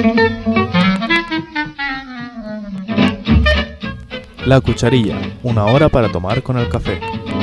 La Cucharilla, una hora para tomar con el café.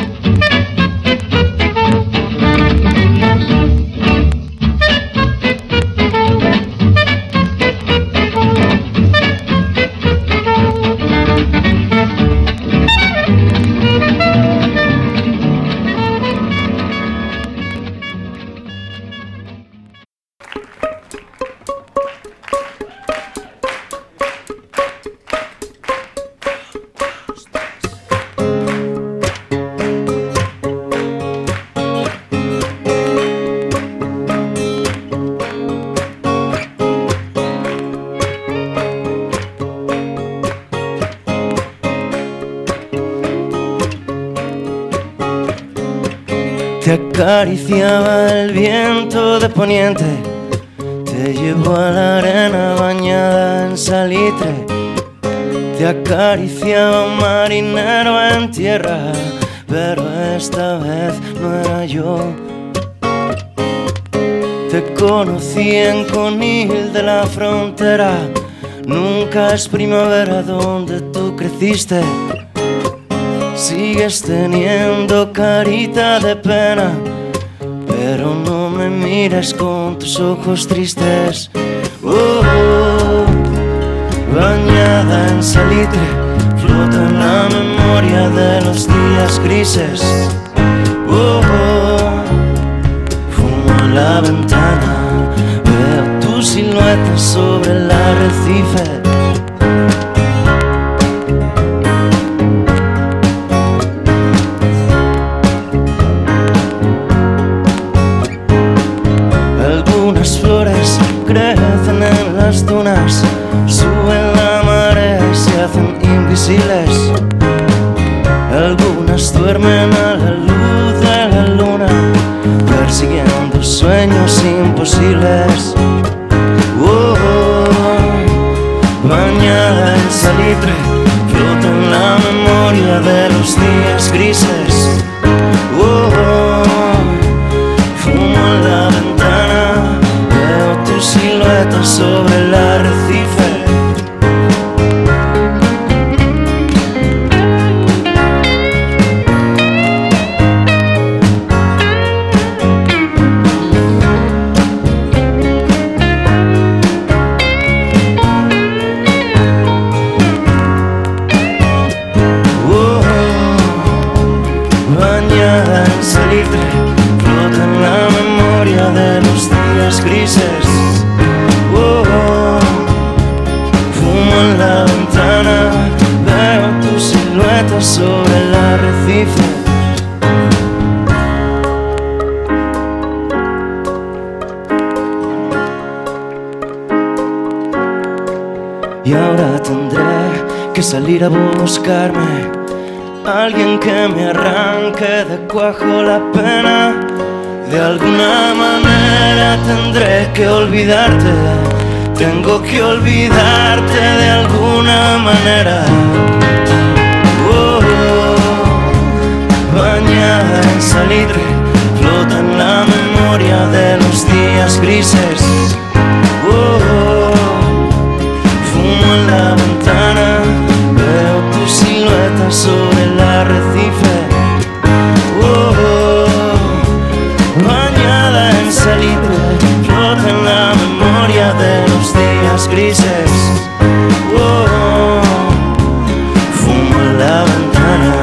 Te acariciaba el viento de poniente, te llevó a la arena bañada en salitre. Te acariciaba un marinero en tierra, pero esta vez no era yo. Te conocí en Conil de la Frontera, nunca es primavera donde tú creciste. Sigues teniendo carita de pena, pero no me mires con tus ojos tristes. Bañada en salitre, flota en la memoria de los días grises. Fumo en la ventana, veo tu silueta sobre el arrecife. Crecen en las dunas, suben la marea y se hacen invisibles. Algunas duermen a la luz de la luna, persiguiendo sueños imposibles. Bañada en salitre, flota en la memoria de los días grises. Fumo en la ventana, tu silueta sobre el arrecife. Bañada en salitre, flota en la memoria de los días grises. Fumo en la ventana, veo tu silueta sobre el arrecife. Y ahora tendré que salir a buscarme alguien que me arranque de cuajo la pena. De alguna manera tendré que olvidarte, tengo que olvidarte de alguna manera. Bañada en salitre, flota en la memoria de los días grises. Fumo en la ventana, veo tu silueta sobre el arrecife. Bañada en salitre, flota en la memoria de los días grises. Fumo en la ventana.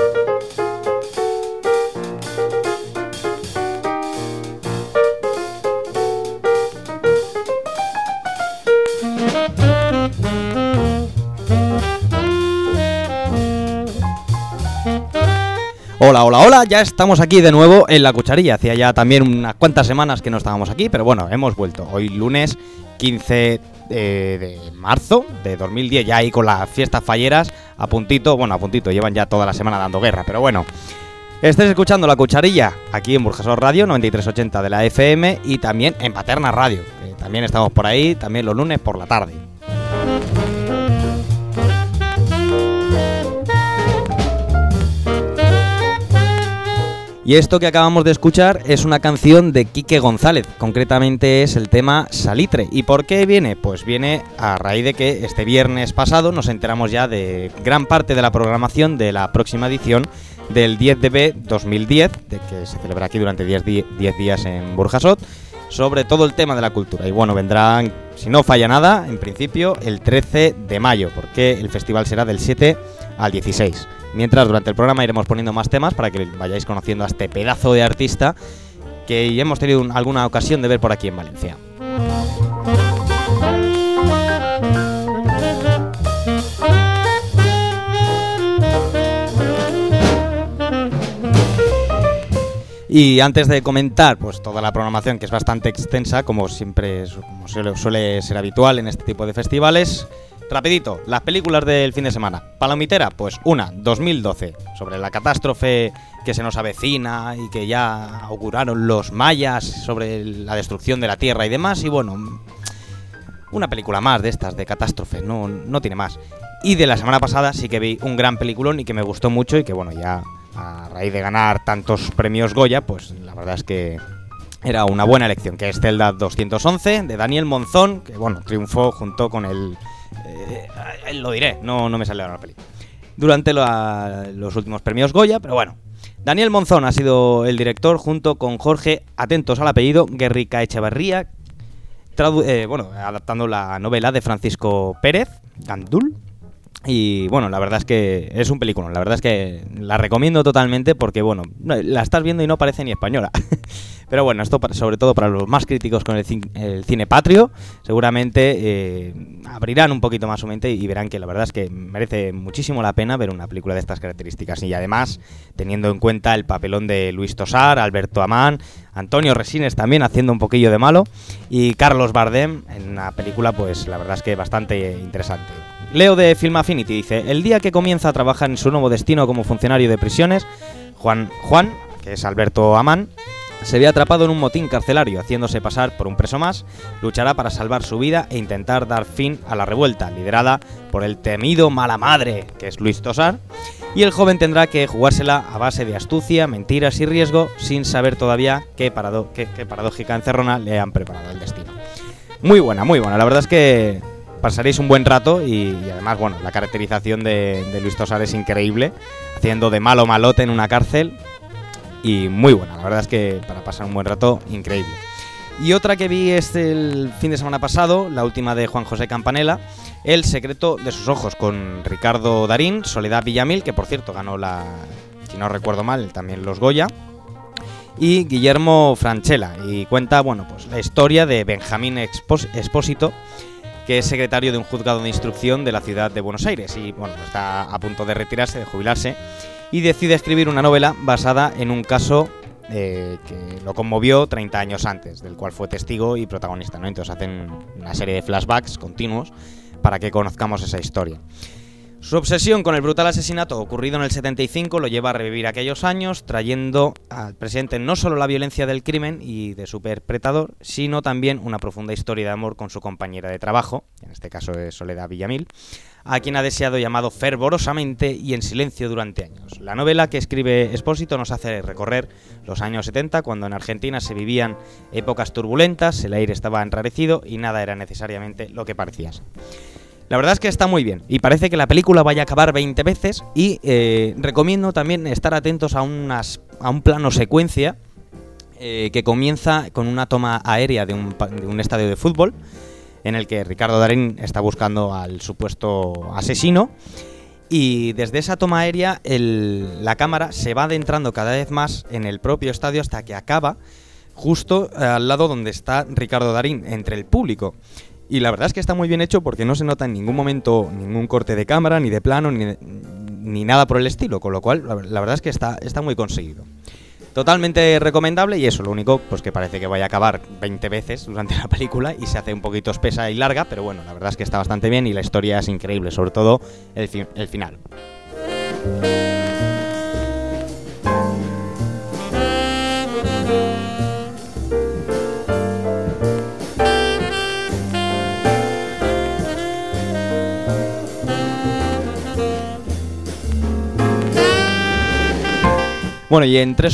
Hola, ya estamos aquí de nuevo en La Cucharilla. Hacía ya también unas cuantas semanas que no estábamos aquí, pero bueno, hemos vuelto. Hoy lunes 15 de marzo de 2010, ya ahí con las fiestas falleras, a puntito, llevan ya toda la semana dando guerra, pero bueno. Estáis escuchando La Cucharilla aquí en Burjasot Radio, 9380 de la FM y también en Paterna Radio, que también estamos por ahí, también los lunes por la tarde. Y esto que acabamos de escuchar es una canción de Quique González, concretamente es el tema Salitre. ¿Y por qué viene? Pues viene a raíz de que este viernes pasado nos enteramos ya de gran parte de la programación de la próxima edición del 10DB 2010, de que se celebra aquí durante 10 días en Burjasot, sobre todo el tema de la cultura. Y bueno, vendrán, si no falla nada, en principio el 13 de mayo, porque el festival será del 7 al 16. Mientras, durante el programa iremos poniendo más temas para que vayáis conociendo a este pedazo de artista que ya hemos tenido alguna ocasión de ver por aquí en Valencia. Y antes de comentar pues toda la programación, que es bastante extensa, como siempre suele ser habitual en este tipo de festivales, rapidito, las películas del fin de semana. Palomitera, pues una, 2012, sobre la catástrofe que se nos avecina y que ya auguraron los mayas sobre la destrucción de la Tierra y demás. Y bueno, una película más de estas, de catástrofe, no tiene más. Y de la semana pasada sí que vi un gran peliculón y que me gustó mucho y que bueno, ya a raíz de ganar tantos premios Goya, pues la verdad es que era una buena elección, que es Zelda 211, de Daniel Monzón, que bueno, triunfó junto con el... lo diré, no me sale ahora la peli. Durante los últimos premios Goya, pero bueno. Daniel Monzón ha sido el director junto con Jorge, atentos al apellido, Guerrica Echevarría, adaptando la novela de Francisco Pérez Gandul. Y bueno, la verdad es que es un película, la verdad es que la recomiendo totalmente porque bueno, la estás viendo y no parece ni española. Pero bueno, esto sobre todo para los más críticos con el cine patrio, seguramente abrirán un poquito más su mente y verán que la verdad es que merece muchísimo la pena ver una película de estas características. Y además, teniendo en cuenta el papelón de Luis Tosar, Alberto Amán, Antonio Resines también haciendo un poquillo de malo y Carlos Bardem en una película pues la verdad es que bastante interesante. Leo de Film Affinity dice: el día que comienza a trabajar en su nuevo destino como funcionario de prisiones, Juan, que es Alberto Amán, se ve atrapado en un motín carcelario, haciéndose pasar por un preso más, luchará para salvar su vida e intentar dar fin a la revuelta, liderada por el temido mala madre, que es Luis Tosar, y el joven tendrá que jugársela a base de astucia, mentiras y riesgo, sin saber todavía qué paradójica encerrona le han preparado el destino. Muy buena, la verdad es que pasaréis un buen rato y además, bueno, la caracterización de Luis Tosar es increíble, haciendo de malo malote en una cárcel. Y muy buena, la verdad es que para pasar un buen rato, increíble. Y otra que vi es el fin de semana pasado, la última de Juan José Campanella, El secreto de sus ojos, con Ricardo Darín, Soledad Villamil, que por cierto ganó si no recuerdo mal, también los Goya, y Guillermo Francella, y cuenta, bueno, pues la historia de Benjamín Expósito, que es secretario de un juzgado de instrucción de la ciudad de Buenos Aires, y bueno, está a punto de retirarse, de jubilarse, y decide escribir una novela basada en un caso que lo conmovió 30 años antes, del cual fue testigo y protagonista, ¿no? Entonces hacen una serie de flashbacks continuos para que conozcamos esa historia. Su obsesión con el brutal asesinato ocurrido en el 75 lo lleva a revivir aquellos años, trayendo al presente no solo la violencia del crimen y de su perpetrador, sino también una profunda historia de amor con su compañera de trabajo, en este caso es Soledad Villamil, a quien ha deseado y amado fervorosamente y en silencio durante años. La novela que escribe Expósito nos hace recorrer los años 70, cuando en Argentina se vivían épocas turbulentas, el aire estaba enrarecido y nada era necesariamente lo que parecía ser. La verdad es que está muy bien y parece que la película vaya a acabar 20 veces y recomiendo también estar atentos a un plano secuencia que comienza con una toma aérea de un estadio de fútbol en el que Ricardo Darín está buscando al supuesto asesino Y desde esa toma aérea la cámara se va adentrando cada vez más en el propio estadio hasta que acaba justo al lado donde está Ricardo Darín, entre el público. Y la verdad es que está muy bien hecho porque no se nota en ningún momento ningún corte de cámara, ni de plano, ni nada por el estilo, con lo cual la verdad es que está muy conseguido. Totalmente recomendable, y eso, lo único pues que parece que vaya a acabar 20 veces durante la película y se hace un poquito espesa y larga, pero bueno, la verdad es que está bastante bien y la historia es increíble, sobre todo el final. Bueno, y en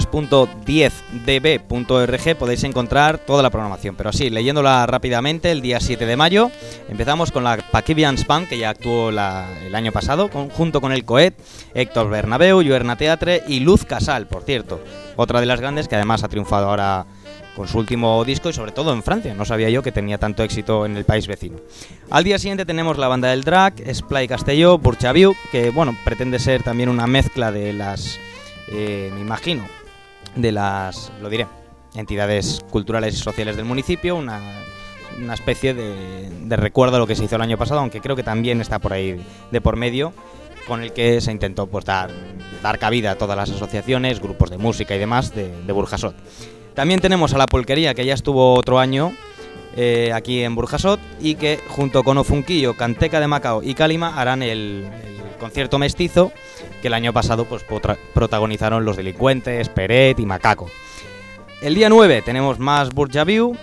www.10db.org podéis encontrar toda la programación, pero así, leyéndola rápidamente, el día 7 de mayo empezamos con la Paquivians Band, que ya actuó el año pasado, junto con el Coet, Héctor Bernabeu, Lluerna Teatre y Luz Casal, por cierto, otra de las grandes que además ha triunfado ahora con su último disco y sobre todo en Francia, no sabía yo que tenía tanto éxito en el país vecino. Al día siguiente tenemos la banda del Drac, Esplai Castelló, Burchaviu, que bueno, pretende ser también una mezcla de las... me imagino, de las, lo diré, entidades culturales y sociales del municipio, una especie de recuerdo a lo que se hizo el año pasado, aunque creo que también está por ahí de por medio, con el que se intentó pues dar cabida a todas las asociaciones, grupos de música y demás de Burjasot. También tenemos a La Polquería, que ya estuvo otro año aquí en Burjasot y que junto con Ofunquillo, Canteca de Macao y Calima harán el concierto mestizo que el año pasado pues protagonizaron Los Delincuentes, Peret y Macaco. El día 9 tenemos más Burjaviu,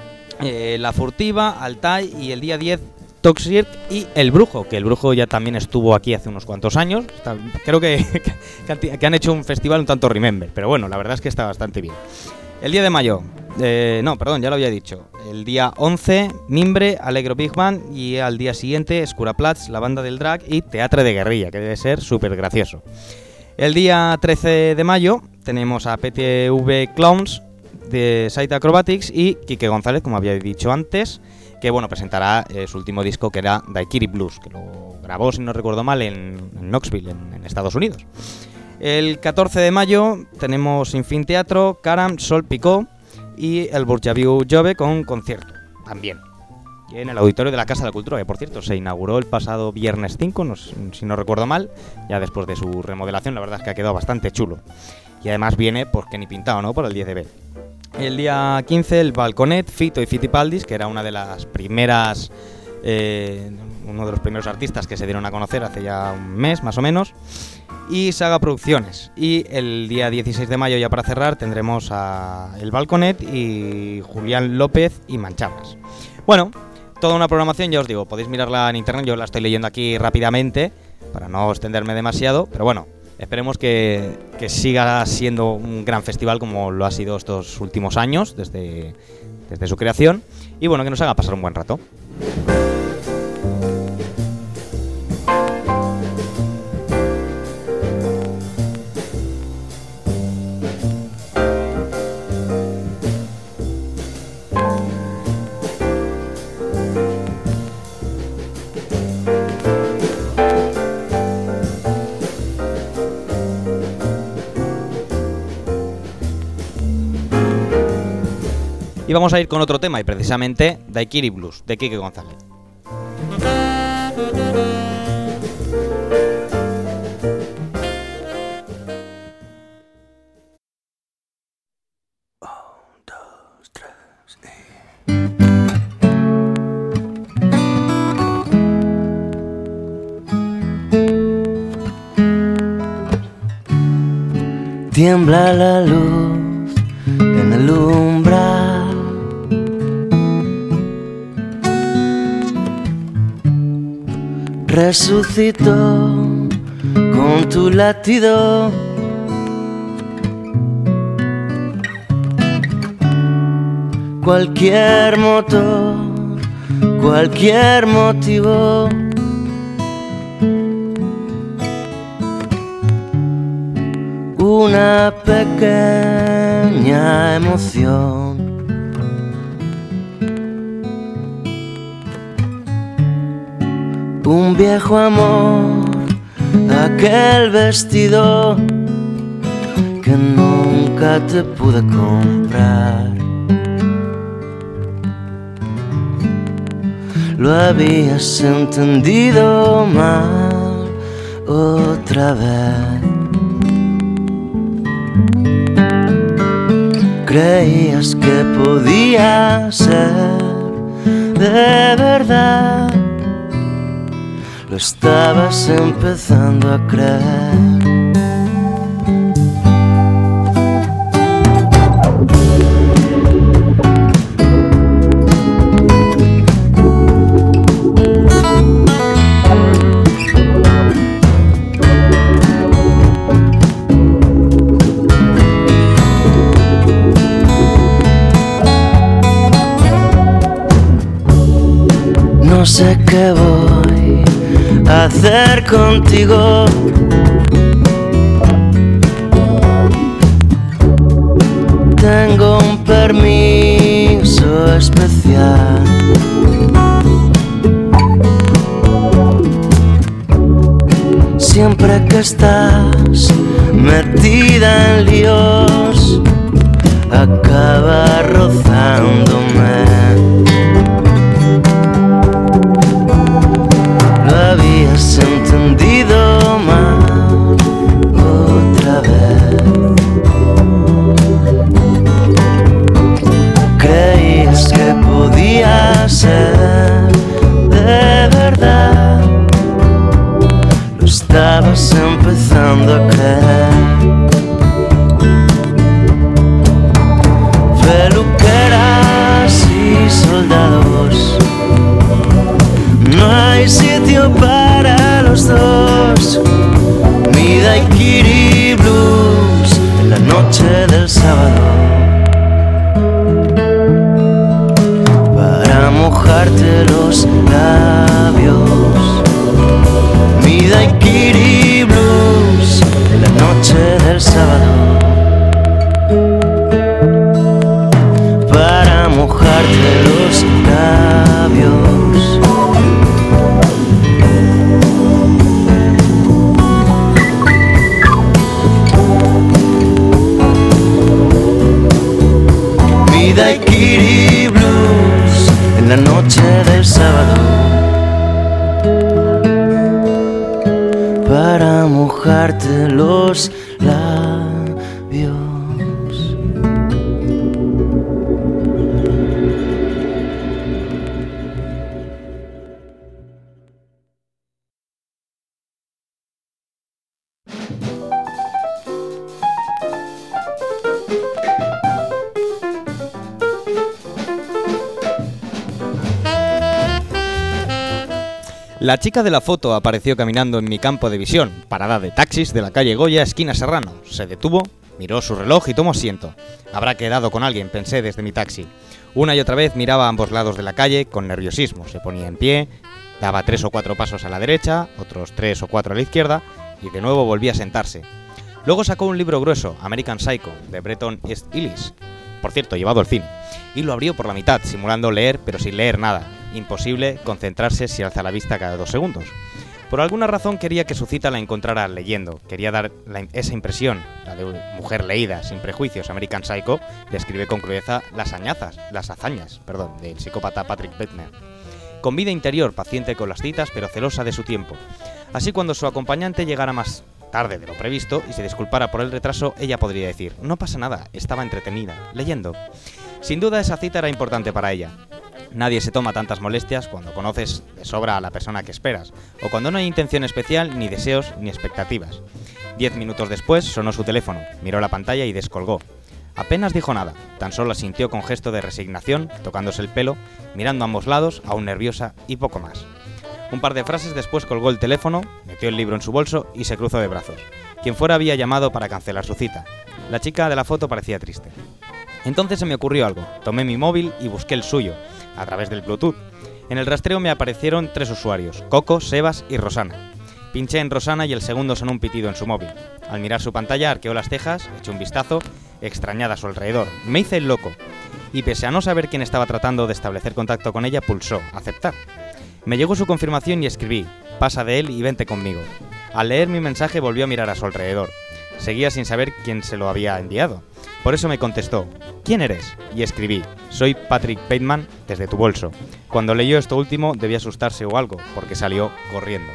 La Furtiva, Altai, y el día 10 Toxic y El Brujo, que El Brujo ya también estuvo aquí hace unos cuantos años. Creo que han hecho un festival un tanto remember, pero bueno, la verdad es que está bastante bien. El día de mayo, ya lo había dicho. El día 11, Mimbre, Alegro Big Band, y al día siguiente, Escuraplatz, la banda del Drac y Teatre de Guerrilla, que debe ser súper gracioso. El día 13 de mayo tenemos a PTV Clowns de Site Acrobatics y Quique González, como había dicho antes, que bueno, presentará su último disco, que era Daiquiri Blues, que lo grabó, si no recuerdo mal, en Knoxville, en Estados Unidos. El 14 de mayo tenemos Sinfín Teatro, Caram, Sol Picó y el Burjaviu Jove con concierto, también en el auditorio de la Casa de la Cultura, que por cierto se inauguró el pasado viernes 5, si no recuerdo mal, ya después de su remodelación. La verdad es que ha quedado bastante chulo y además viene, pues que ni pintado, ¿no?, por el 10 de B. El día 15 el Balconet, Fito y Fitipaldis, que era una de las primeras, uno de los primeros artistas que se dieron a conocer hace ya un mes más o menos, y Saga Producciones. Y el día 16 de mayo, ya para cerrar, tendremos a el Balconet y Julián López y Manchabras. Bueno, toda una programación, ya os digo, podéis mirarla en internet, yo la estoy leyendo aquí rápidamente para no extenderme demasiado, pero bueno, esperemos que siga siendo un gran festival como lo ha sido estos últimos años, desde su creación, y bueno, que nos haga pasar un buen rato. Y vamos a ir con otro tema, y precisamente Daiquiri Blues, de Quique González. Tiembla la luz en el umbral, resucitó con tu latido. Cualquier motor, cualquier motivo, una pequeña emoción. Un viejo amor aquel vestido que nunca te pude comprar. Lo habías entendido mal otra vez. Creías que podía ser de verdad. Lo estabas empezando a creer. No sé qué voy a hacer contigo. Tengo un permiso especial. Siempre que estás metida en líos, acaba rozándome. Lo habías entendido mal otra vez. Creías que podía ser de verdad. Lo estabas empezando a creer. Peluqueras y soldados, no hay sitio para los dos. Mi daiquiri blues en la noche del sábado, para mojarte los labios. Mi daiquiri blues en la noche del sábado, para mojarte los labios. Mi daiquiri blues en la noche del sábado, para mojarte los labios. La chica de la foto apareció caminando en mi campo de visión, parada de taxis de la calle Goya, esquina Serrano. Se detuvo, miró su reloj y tomó asiento. Habrá quedado con alguien, pensé desde mi taxi. Una y otra vez miraba a ambos lados de la calle con nerviosismo. Se ponía en pie, daba 3 o 4 pasos a la derecha, otros 3 o 4 a la izquierda, y de nuevo volvía a sentarse. Luego sacó un libro grueso, American Psycho, de Bretton East Ellis, por cierto, llevado al cine, y lo abrió por la mitad, simulando leer, pero sin leer nada. Imposible concentrarse si alza la vista cada 2 segundos. Por alguna razón quería que su cita la encontrara leyendo. Quería dar esa impresión, la de mujer leída, sin prejuicios. American Psycho describe con crudeza las hazañas del psicópata Patrick Bateman. Con vida interior, paciente con las citas, pero celosa de su tiempo. Así, cuando su acompañante llegara más tarde de lo previsto y se disculpara por el retraso, ella podría decir: no pasa nada, estaba entretenida, leyendo. Sin duda esa cita era importante para ella. Nadie se toma tantas molestias cuando conoces de sobra a la persona que esperas, o cuando no hay intención especial, ni deseos, ni expectativas. 10 minutos después sonó su teléfono, miró la pantalla y descolgó. Apenas dijo nada, tan solo asintió con gesto de resignación, tocándose el pelo, mirando a ambos lados, aún nerviosa, y poco más. Un par de frases después colgó el teléfono, metió el libro en su bolso y se cruzó de brazos. Quien fuera había llamado para cancelar su cita. La chica de la foto parecía triste. Entonces se me ocurrió algo. Tomé mi móvil y busqué el suyo, a través del Bluetooth. En el rastreo me aparecieron 3 usuarios, Coco, Sebas y Rosana. Pinché en Rosana y el segundo sonó un pitido en su móvil. Al mirar su pantalla arqueó las cejas, eché un vistazo, extrañada a su alrededor. Me hice el loco. Y pese a no saber quién estaba tratando de establecer contacto con ella, pulsó aceptar. Me llegó su confirmación y escribí: pasa de él y vente conmigo. Al leer mi mensaje volvió a mirar a su alrededor. Seguía sin saber quién se lo había enviado. Por eso me contestó, ¿quién eres? Y escribí, soy Patrick Bateman desde tu bolso. Cuando leyó esto último debía asustarse o algo, porque salió corriendo.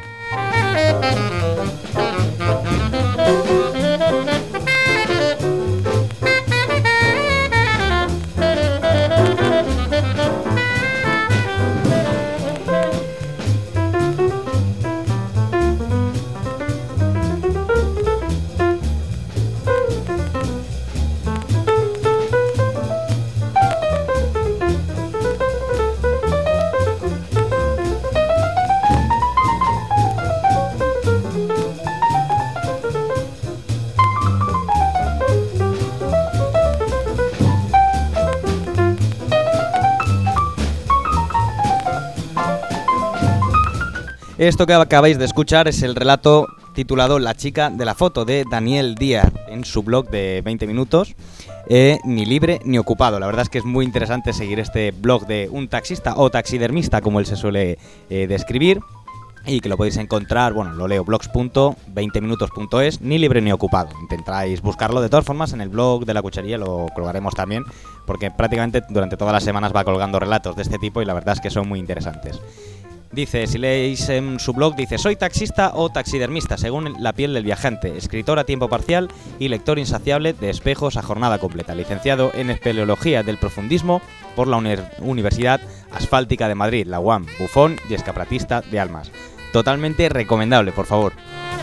Esto que acabáis de escuchar es el relato titulado La chica de la foto de Daniel Díaz en su blog de 20 minutos, ni libre ni ocupado. La verdad es que es muy interesante seguir este blog de un taxista o taxidermista, como él se suele describir, y que lo podéis encontrar, bueno, lo leo, blogs.20minutos.es, ni libre ni ocupado. Intentáis buscarlo de todas formas en el blog de La Cucharilla, lo colgaremos también, porque prácticamente durante todas las semanas va colgando relatos de este tipo y la verdad es que son muy interesantes. Dice, si leéis en su blog, dice, soy taxista o taxidermista, según la piel del viajante, escritor a tiempo parcial y lector insaciable de espejos a jornada completa, licenciado en espeleología del profundismo por la Universidad Asfáltica de Madrid, la UAM, bufón y escapratista de almas. Totalmente recomendable, por favor.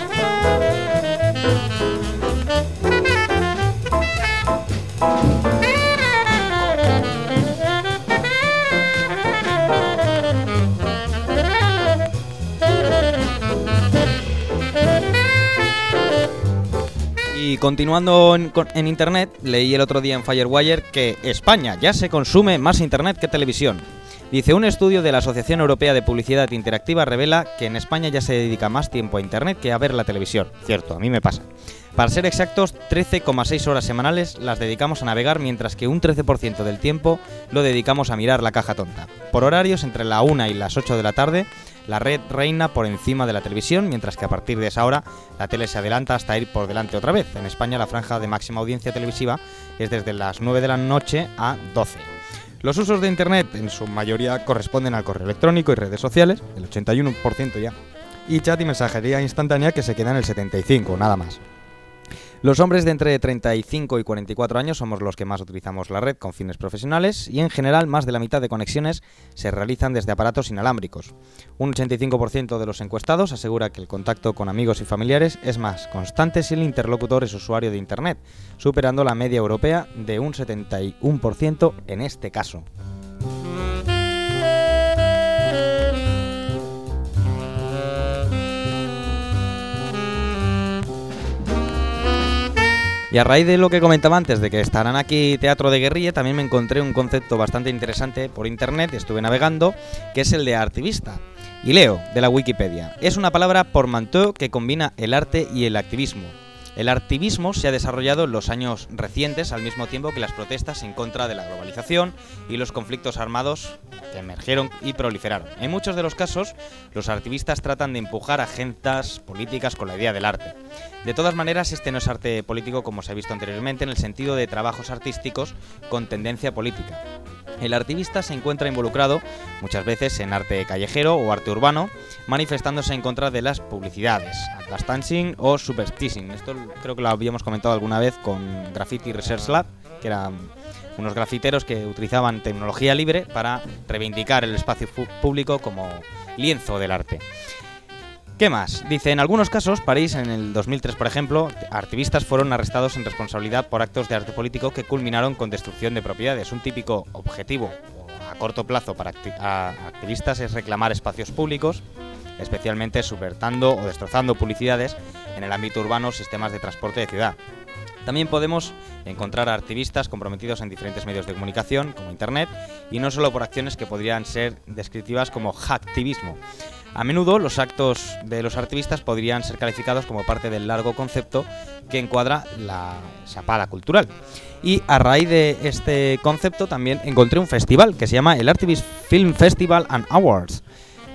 Y continuando en Internet, leí el otro día en Firewire que España ya se consume más Internet que televisión. Dice, un estudio de la Asociación Europea de Publicidad Interactiva revela que en España ya se dedica más tiempo a Internet que a ver la televisión. Cierto, a mí me pasa. Para ser exactos, 13,6 horas semanales las dedicamos a navegar, mientras que un 13% del tiempo lo dedicamos a mirar la caja tonta. Por horarios, entre la 1 y las 8 de la tarde, la red reina por encima de la televisión, mientras que a partir de esa hora la tele se adelanta hasta ir por delante otra vez. En España la franja de máxima audiencia televisiva es desde las 9 de la noche a 12. Los usos de Internet en su mayoría corresponden al correo electrónico y redes sociales, el 81% ya, y chat y mensajería instantánea, que se queda en el 75%, nada más. Los hombres de entre 35 y 44 años somos los que más utilizamos la red con fines profesionales y en general más de la mitad de conexiones se realizan desde aparatos inalámbricos. Un 85% de los encuestados asegura que el contacto con amigos y familiares es más constante si el interlocutor es usuario de Internet, superando la media europea de un 71% en este caso. Y a raíz de lo que comentaba antes, de que estarán aquí teatro de guerrilla, también me encontré un concepto bastante interesante por internet, estuve navegando, que es el de artivista. Y leo de la Wikipedia. Es una palabra portmanteau que combina el arte y el activismo. El activismo se ha desarrollado en los años recientes, al mismo tiempo que las protestas en contra de la globalización y los conflictos armados que emergieron y proliferaron. En muchos de los casos, los activistas tratan de empujar agendas políticas con la idea del arte. De todas maneras, este no es arte político como se ha visto anteriormente, en el sentido de trabajos artísticos con tendencia política. El artivista se encuentra involucrado muchas veces en arte callejero o arte urbano, manifestándose en contra de las publicidades, atlas dancing o superstition. Esto creo que lo habíamos comentado alguna vez con Graffiti Research Lab, que eran unos grafiteros que utilizaban tecnología libre para reivindicar el espacio público como lienzo del arte. ¿Qué más? Dice, en algunos casos, París, en el 2003, por ejemplo, activistas fueron arrestados en responsabilidad por actos de arte político que culminaron con destrucción de propiedades. Un típico objetivo a corto plazo para activistas es reclamar espacios públicos, especialmente subvertando o destrozando publicidades en el ámbito urbano o sistemas de transporte de ciudad. También podemos encontrar activistas comprometidos en diferentes medios de comunicación, como Internet, y no solo por acciones que podrían ser descriptivas como hacktivismo. A menudo los actos de los activistas podrían ser calificados como parte del largo concepto que encuadra la chapada cultural. Y a raíz de este concepto también encontré un festival que se llama el Activist Film Festival and Awards.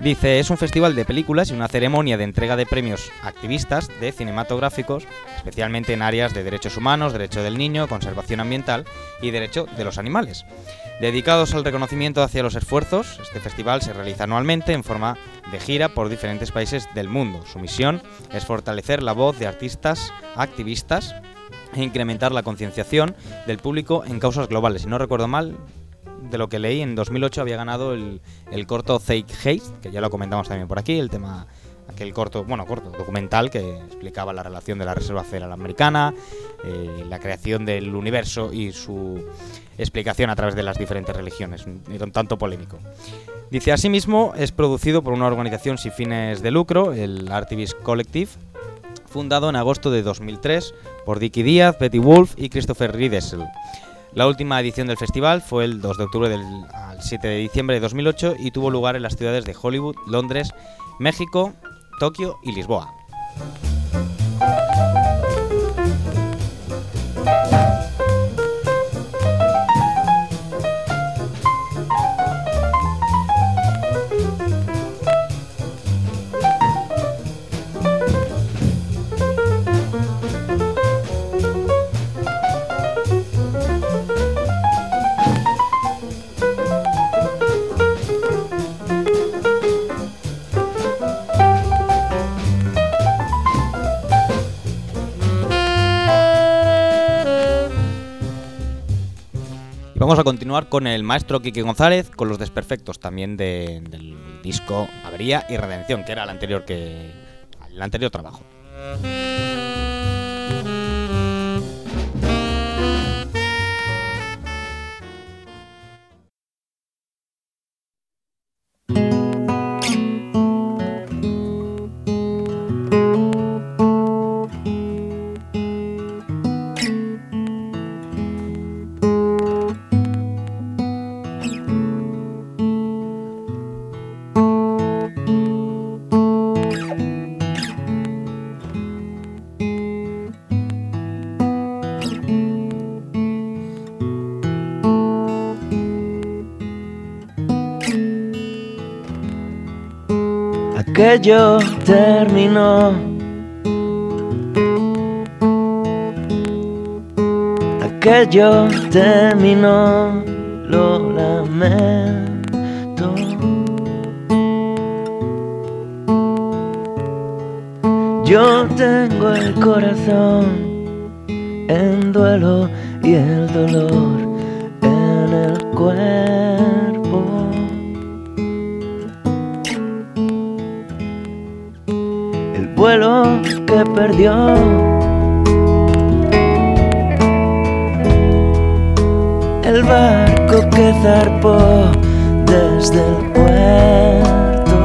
Dice, es un festival de películas y una ceremonia de entrega de premios activistas de cinematográficos, especialmente en áreas de derechos humanos, derecho del niño, conservación ambiental y derecho de los animales. Dedicados al reconocimiento hacia los esfuerzos, este festival se realiza anualmente en forma de gira por diferentes países del mundo. Su misión es fortalecer la voz de artistas activistas e incrementar la concienciación del público en causas globales. Si no recuerdo mal, de lo que leí, en 2008 había ganado el corto Zeitgeist, que ya lo comentamos también por aquí, el tema, aquel corto documental que explicaba la relación de la Reserva Federal Americana, la creación del universo y su explicación a través de las diferentes religiones, y un tanto polémico. Dice, asimismo, es producido por una organización sin fines de lucro, el Artivist Collective, fundado en agosto de 2003 por Dickie Díaz, Betty Wolf y Christopher Riedesel. La última edición del festival fue el 2 de octubre al 7 de diciembre de 2008 y tuvo lugar en las ciudades de Hollywood, Londres, México, Tokio y Lisboa. Vamos a continuar con el maestro Quique González, con Los Desperfectos, también del disco Avería y Redención, que era el anterior trabajo. Aquello terminó, aquello terminó, lo lamento. Yo tengo el corazón en duelo y el dolor en el cuerpo. El vuelo que perdió, el barco que zarpó desde el puerto,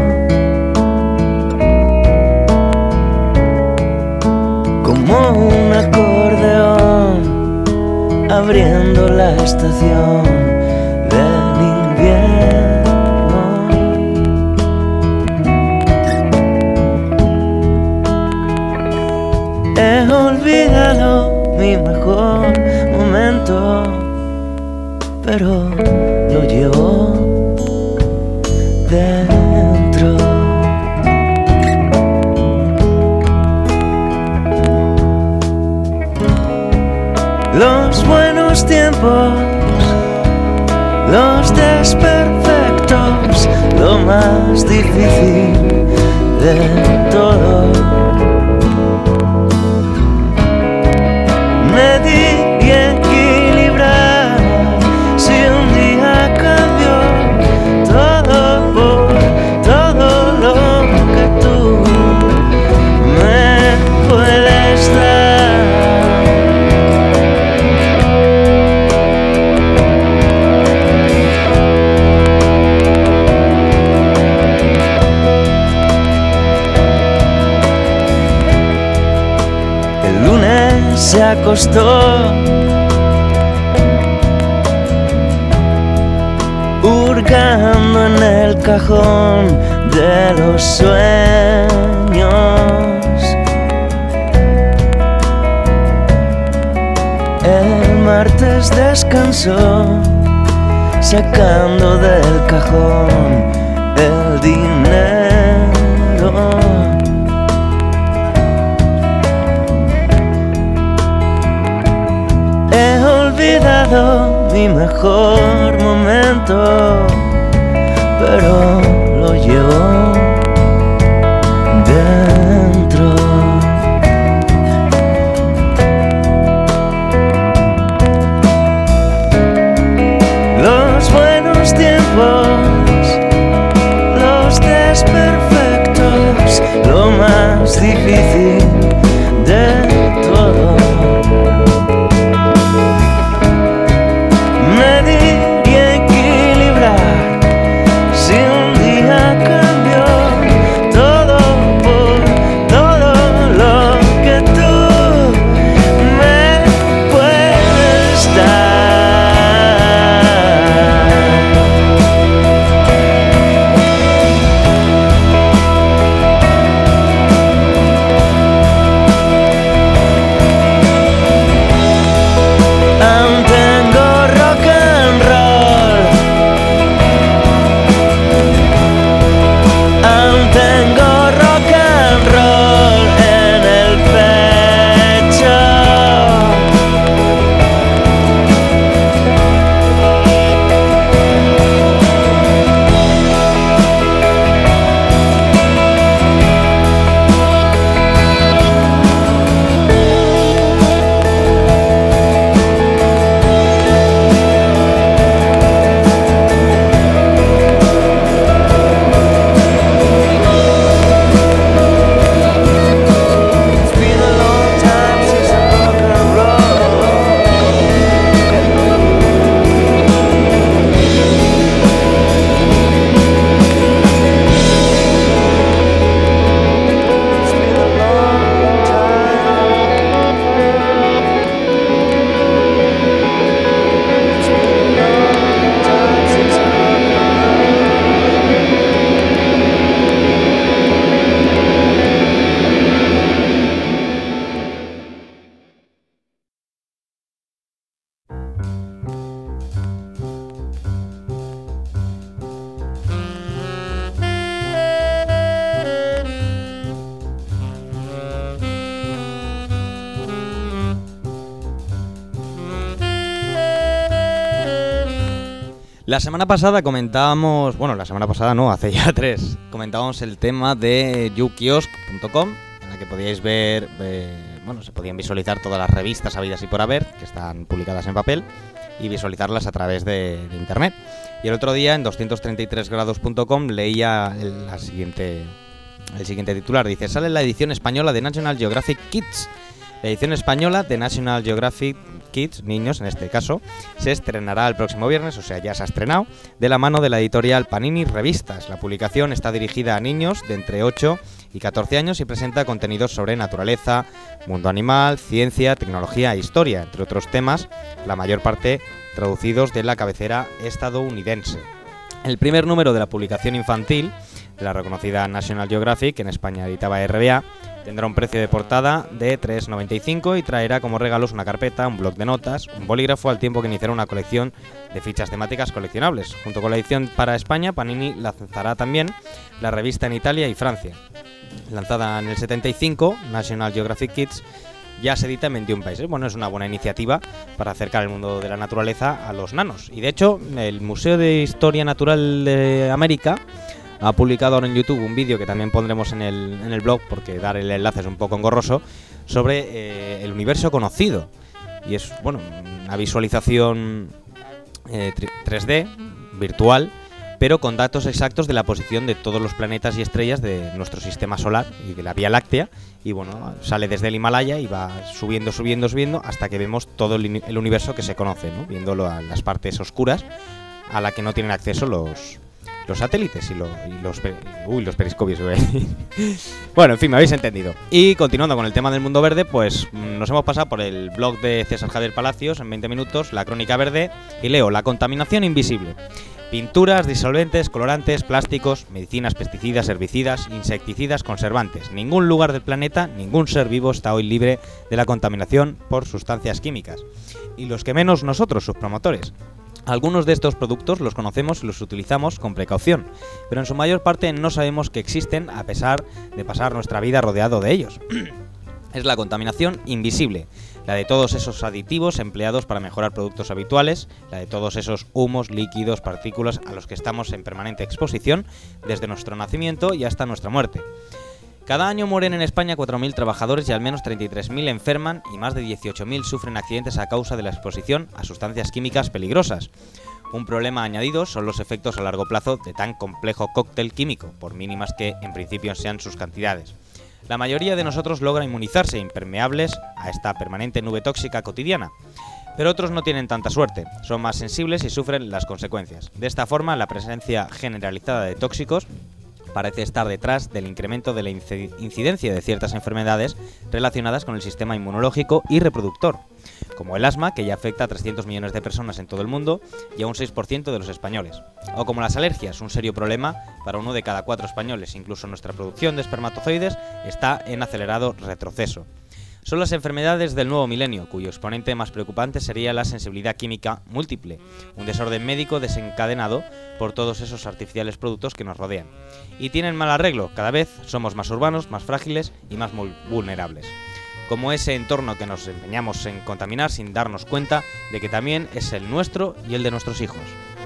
como un acordeón abriendo la estación del invierno. He olvidado mi mejor momento, pero lo llevo dentro. Los buenos tiempos, los desperfectos, lo más difícil de todo. Medir y equilibrar, si un día cambió todo por todo lo que tú me puedes dar. El lunes se acostó hurgando en el cajón de los sueños. El martes descansó sacando del cajón el dinero. recuerdo mi mejor momento, pero lo llevo dentro. Los buenos tiempos, los desperfectos, lo más difícil de todo. Medir y equilibrar si un día cambió todo por todo lo que tú me puedes dar. Aún tengo rock and roll, aún tengo rock and roll en el pecho. It's been a long time since I rock and roll. It's been a long time. It's been a long time since I rock and roll. La semana pasada comentábamos, bueno, la semana pasada no, hace ya 3, comentábamos el tema de youkiosk.com, en la que podíais ver, bueno, se podían visualizar todas las revistas habidas y por haber, que están publicadas en papel, y visualizarlas a través de internet. Y el otro día en 233grados.com leía el siguiente titular, dice: sale la edición española de National Geographic Kids. La edición española de National Geographic Kids, niños en este caso, se estrenará el próximo viernes, o sea, ya se ha estrenado, de la mano de la editorial Panini Revistas. La publicación está dirigida a niños de entre 8 y 14 años y presenta contenidos sobre naturaleza, mundo animal, ciencia, tecnología e historia, entre otros temas, la mayor parte traducidos de la cabecera estadounidense. El primer número de la publicación infantil de la reconocida National Geographic, que en España editaba RBA, tendrá un precio de portada de 3,95 y traerá como regalos una carpeta, un bloc de notas, un bolígrafo, al tiempo que iniciará una colección de fichas temáticas coleccionables. Junto con la edición para España, Panini lanzará también la revista en Italia y Francia. Lanzada en el 75, National Geographic Kids ya se edita en 21 países. Bueno, es una buena iniciativa para acercar el mundo de la naturaleza a los nanos. Y de hecho, el Museo de Historia Natural de América ha publicado ahora en YouTube un vídeo que también pondremos en el blog, porque dar el enlace es un poco engorroso, sobre el universo conocido. Y es, bueno, una visualización 3D, virtual, pero con datos exactos de la posición de todos los planetas y estrellas de nuestro sistema solar y de la Vía Láctea. Y bueno, sale desde el Himalaya y va subiendo hasta que vemos todo el universo que se conoce, ¿no? Viéndolo a las partes oscuras a la que no tienen acceso los satélites y los periscopios. Bueno, en fin, me habéis entendido. Y continuando con el tema del mundo verde, pues nos hemos pasado por el blog de César Javier Palacios en 20 minutos, la crónica verde, y leo: la contaminación invisible. Pinturas, disolventes, colorantes, plásticos, medicinas, pesticidas, herbicidas, insecticidas, conservantes. Ningún lugar del planeta, ningún ser vivo está hoy libre de la contaminación por sustancias químicas. Y los que menos nosotros, sus promotores. Algunos de estos productos los conocemos y los utilizamos con precaución, pero en su mayor parte no sabemos que existen a pesar de pasar nuestra vida rodeado de ellos. Es la contaminación invisible. la de todos esos aditivos empleados para mejorar productos habituales, la de todos esos humos, líquidos, partículas a los que estamos en permanente exposición desde nuestro nacimiento y hasta nuestra muerte. Cada año mueren en España 4.000 trabajadores y al menos 33.000 enferman y más de 18.000 sufren accidentes a causa de la exposición a sustancias químicas peligrosas. Un problema añadido son los efectos a largo plazo de tan complejo cóctel químico, por mínimas que en principio sean sus cantidades. La mayoría de nosotros logra inmunizarse impermeables a esta permanente nube tóxica cotidiana, pero otros no tienen tanta suerte, son más sensibles y sufren las consecuencias. De esta forma, la presencia generalizada de tóxicos parece estar detrás del incremento de la incidencia de ciertas enfermedades relacionadas con el sistema inmunológico y reproductor, como el asma, que ya afecta a 300 millones de personas en todo el mundo y a un 6% de los españoles, o como las alergias, un serio problema para 1 de cada 4 españoles. Incluso nuestra producción de espermatozoides está en acelerado retroceso. Son las enfermedades del nuevo milenio, cuyo exponente más preocupante sería la sensibilidad química múltiple, un desorden médico desencadenado por todos esos artificiales productos que nos rodean. Y tienen mal arreglo, cada vez somos más urbanos, más frágiles y más vulnerables. Como ese entorno que nos empeñamos en contaminar sin darnos cuenta de que también es el nuestro y el de nuestros hijos.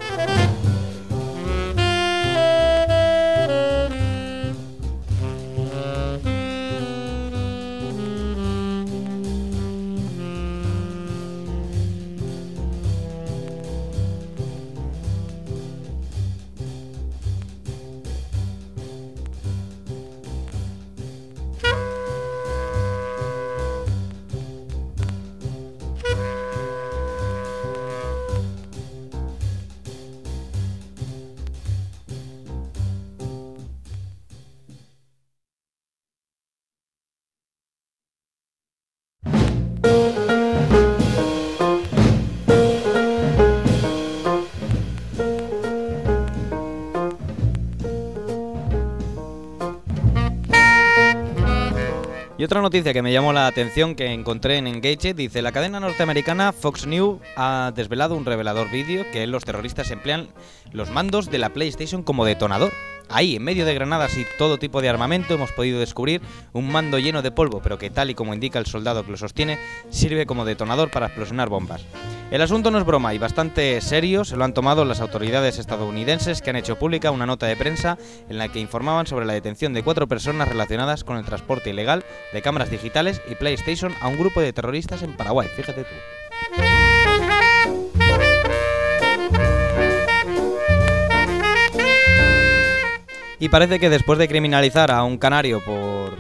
Y otra noticia que me llamó la atención que encontré en Engadget dice: la cadena norteamericana Fox News ha desvelado un revelador vídeo que los terroristas emplean los mandos de la PlayStation como detonador. Ahí, en medio de granadas y todo tipo de armamento, hemos podido descubrir un mando lleno de polvo, pero que, tal y como indica el soldado que lo sostiene, sirve como detonador para explosionar bombas. El asunto no es broma y bastante serio se lo han tomado las autoridades estadounidenses, que han hecho pública una nota de prensa en la que informaban sobre la detención de 4 personas relacionadas con el transporte ilegal de cámaras digitales y PlayStation a un grupo de terroristas en Paraguay. Fíjate tú. Y parece que después de criminalizar a un canario por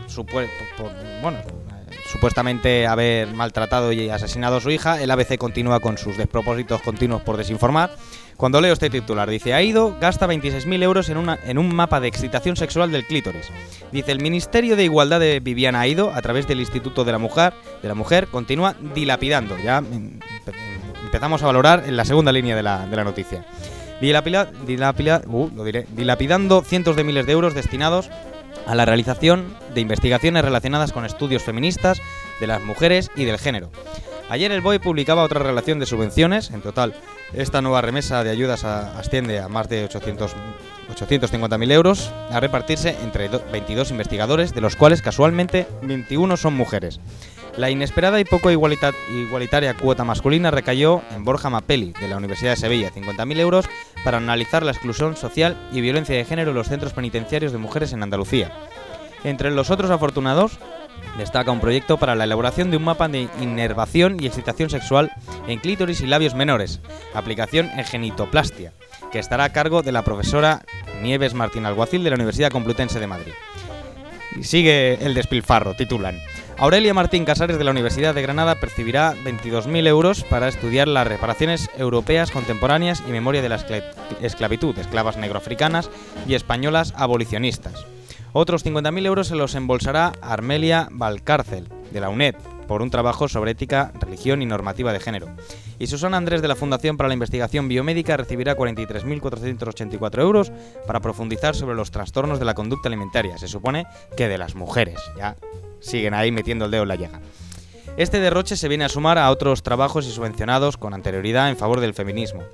supuestamente haber maltratado y asesinado a su hija, el ABC continúa con sus despropósitos continuos por desinformar. Cuando leo este titular, dice: Aído gasta 26.000 euros en un mapa de excitación sexual del clítoris. Dice: el Ministerio de Igualdad de Viviana Aído, a través del Instituto de la Mujer, continúa dilapidando. Ya empezamos a valorar en la segunda línea de la noticia. Dilapidando cientos de miles de euros destinados a la realización de investigaciones relacionadas con estudios feministas de las mujeres y del género. Ayer el BOE publicaba otra relación de subvenciones. En total, esta nueva remesa de ayudas asciende a más de 850.000 euros, a repartirse entre 22 investigadores, de los cuales casualmente 21 son mujeres. La inesperada y poco igualitaria cuota masculina recayó en Borja Mapelli, de la Universidad de Sevilla, 50.000 euros para analizar la exclusión social y violencia de género en los centros penitenciarios de mujeres en Andalucía. Entre los otros afortunados, destaca un proyecto para la elaboración de un mapa de inervación y excitación sexual en clítoris y labios menores, aplicación en genitoplastia, que estará a cargo de la profesora Nieves Martín Alguacil de la Universidad Complutense de Madrid. Y sigue el despilfarro, titulan: Aurelia Martín Casares, de la Universidad de Granada, percibirá 22.000 euros para estudiar las reparaciones europeas contemporáneas y memoria de la esclavitud, esclavas negroafricanas y españolas abolicionistas. Otros 50.000 euros se los embolsará Armelia Valcárcel, de la UNED, por un trabajo sobre ética, religión y normativa de género. Y Susana Andrés, de la Fundación para la Investigación Biomédica, recibirá 43.484 euros para profundizar sobre los trastornos de la conducta alimentaria. Se supone que de las mujeres. Ya siguen ahí metiendo el dedo en la llaga. Este derroche se viene a sumar a otros trabajos y subvencionados con anterioridad en favor del feminismo.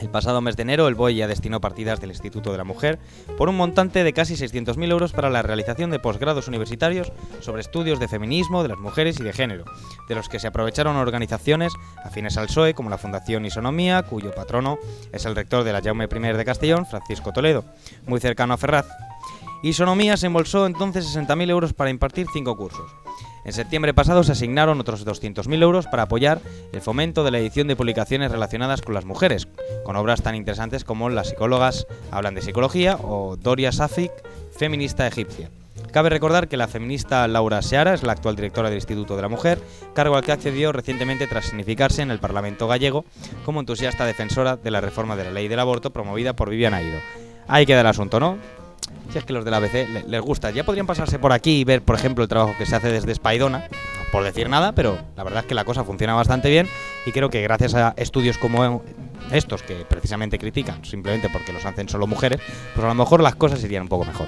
El pasado mes de enero, el BOE ya destinó partidas del Instituto de la Mujer por un montante de casi 600.000 euros para la realización de posgrados universitarios sobre estudios de feminismo, de las mujeres y de género, de los que se aprovecharon organizaciones afines al PSOE, como la Fundación Isonomía, cuyo patrono es el rector de la Jaume I de Castellón, Francisco Toledo, muy cercano a Ferraz. Isonomía se embolsó entonces 60.000 euros para impartir 5 cursos. En septiembre pasado se asignaron otros 200.000 euros para apoyar el fomento de la edición de publicaciones relacionadas con las mujeres, con obras tan interesantes como Las psicólogas hablan de psicología o Doria Safik, feminista egipcia. Cabe recordar que la feminista Laura Seara es la actual directora del Instituto de la Mujer, cargo al que accedió recientemente tras significarse en el Parlamento gallego como entusiasta defensora de la reforma de la ley del aborto promovida por Viviana Aido. Ahí queda el asunto, ¿no? Si es que los de la ABC les gusta. Ya podrían pasarse por aquí y ver, por ejemplo, el trabajo que se hace desde Espaidona, no por decir nada, pero la verdad es que la cosa funciona bastante bien y creo que gracias a estudios como estos, que precisamente critican simplemente porque los hacen solo mujeres, pues a lo mejor las cosas irían un poco mejor.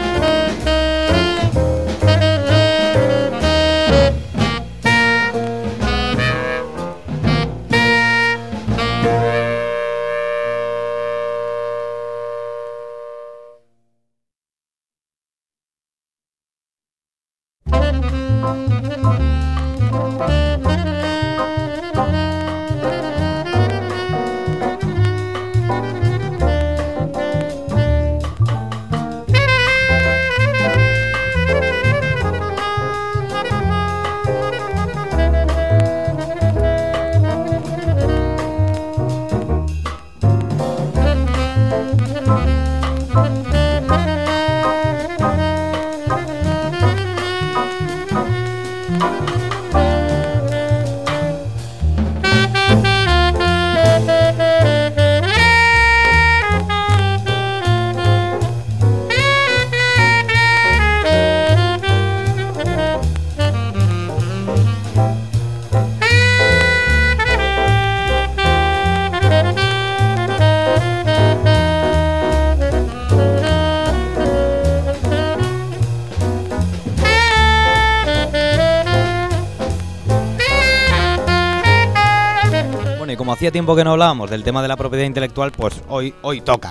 Hacía tiempo que no hablábamos del tema de la propiedad intelectual, pues hoy toca.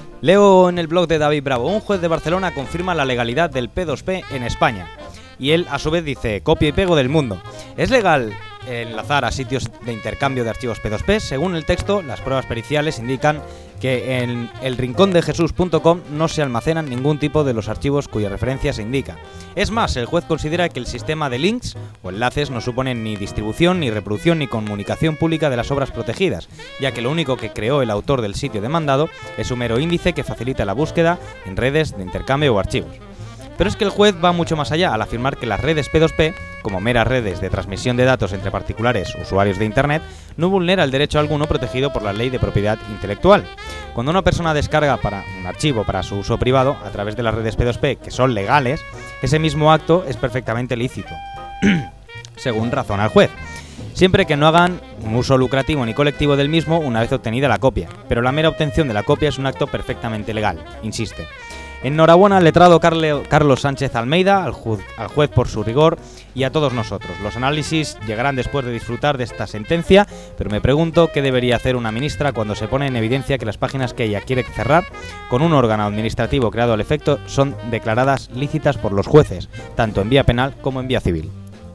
Leo en el blog de David Bravo: un juez de Barcelona confirma la legalidad del P2P en España. Y él, a su vez, dice: copia y pego del mundo. ¿Es legal enlazar a sitios de intercambio de archivos P2P? Según el texto, las pruebas periciales indican que en elrincondejesús.com no se almacenan ningún tipo de los archivos cuya referencia se indica. Es más, el juez considera que el sistema de links o enlaces no supone ni distribución, ni reproducción, ni comunicación pública de las obras protegidas, ya que lo único que creó el autor del sitio demandado es un mero índice que facilita la búsqueda en redes de intercambio o archivos. Pero es que el juez va mucho más allá al afirmar que las redes P2P, como meras redes de transmisión de datos entre particulares usuarios de Internet, no vulnera el derecho alguno protegido por la ley de propiedad intelectual. Cuando una persona descarga un archivo para su uso privado a través de las redes P2P, que son legales, ese mismo acto es perfectamente lícito, según razona el juez, siempre que no hagan un uso lucrativo ni colectivo del mismo una vez obtenida la copia. Pero la mera obtención de la copia es un acto perfectamente legal, insiste. Enhorabuena al letrado Carlos Sánchez Almeida, al juez por su rigor y a todos nosotros. Los análisis llegarán después de disfrutar de esta sentencia, pero me pregunto qué debería hacer una ministra cuando se pone en evidencia que las páginas que ella quiere cerrar con un órgano administrativo creado al efecto son declaradas lícitas por los jueces, tanto en vía penal como en vía civil.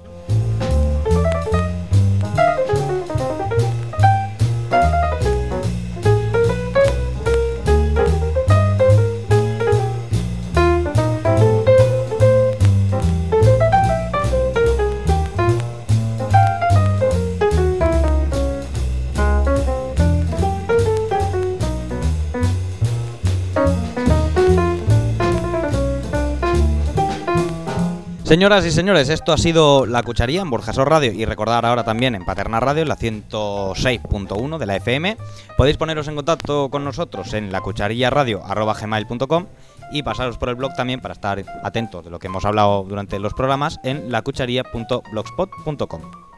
Señoras y señores, esto ha sido La Cucharilla en Burjasot Radio, y recordar ahora también en Paterna Radio, en la 106.1 de la FM. Podéis poneros en contacto con nosotros en lacucharillaradio@gmail.com y pasaros por el blog también para estar atentos de lo que hemos hablado durante los programas en lacucharilla.blogspot.com.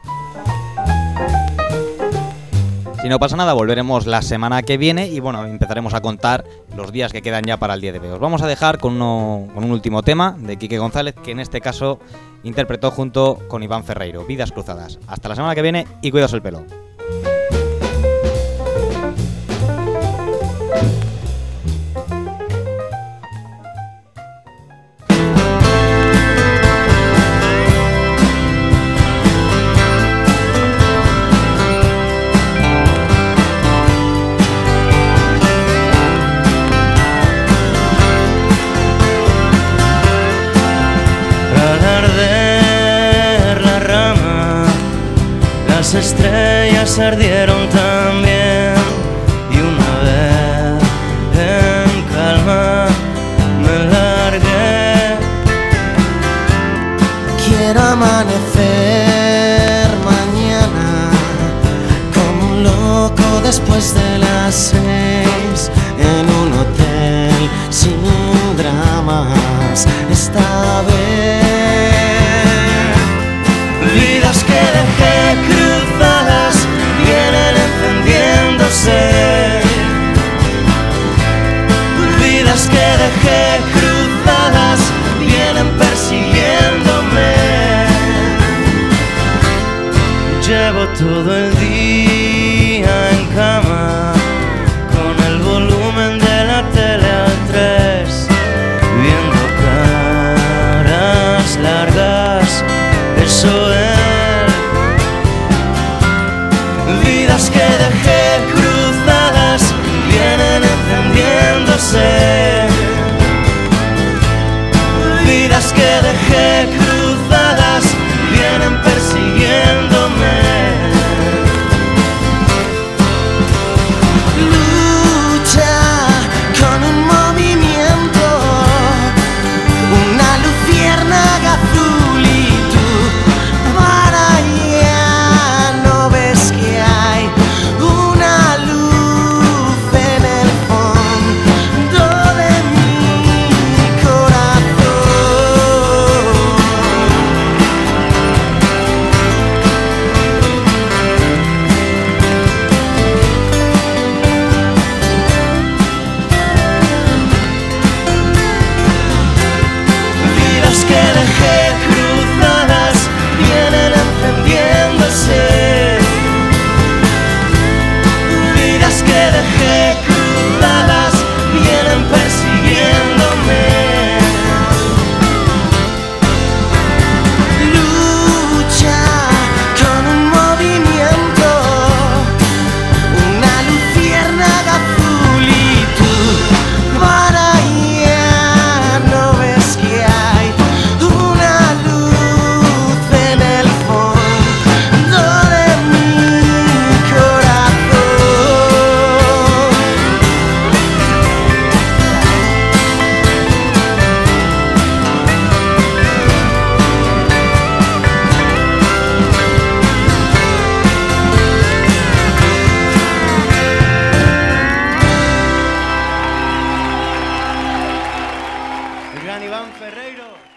Si no pasa nada, volveremos la semana que viene y bueno, empezaremos a contar los días que quedan ya para el día de hoy. Os vamos a dejar con un último tema de Quique González, que en este caso interpretó junto con Iván Ferreiro, Vidas Cruzadas. Hasta la semana que viene y cuidaos el pelo. estrellas ardieron también y una vez en calma me largué. Quiero amanecer mañana como un loco después de las 6 en un hotel sin dramas esta vez. Vidas que dejé cruzadas vienen encendiéndose. Vidas que dejé cruzadas vienen persiguiéndome. Llevo todo el día en cama con el volumen de la tele al 3, viendo caras largas, eso es. Vidas que dejé cruzadas vienen encendiéndose. Vidas que dejé cruzadas vienen persiguiéndome. Lucha con un movimiento, una luciérnaga azul y tú para allá no ves que hay una luz en el fondo de mi corazón. Vidas que dejé cruzadas vienen encendiéndose. Vidas que dejé cruzadas vienen persiguiéndome. Lucha con un movimiento, una luciérnaga azul y tú para allá no ves que hay una luz en el fondo de mi corazón. El gran Iván Ferreiro.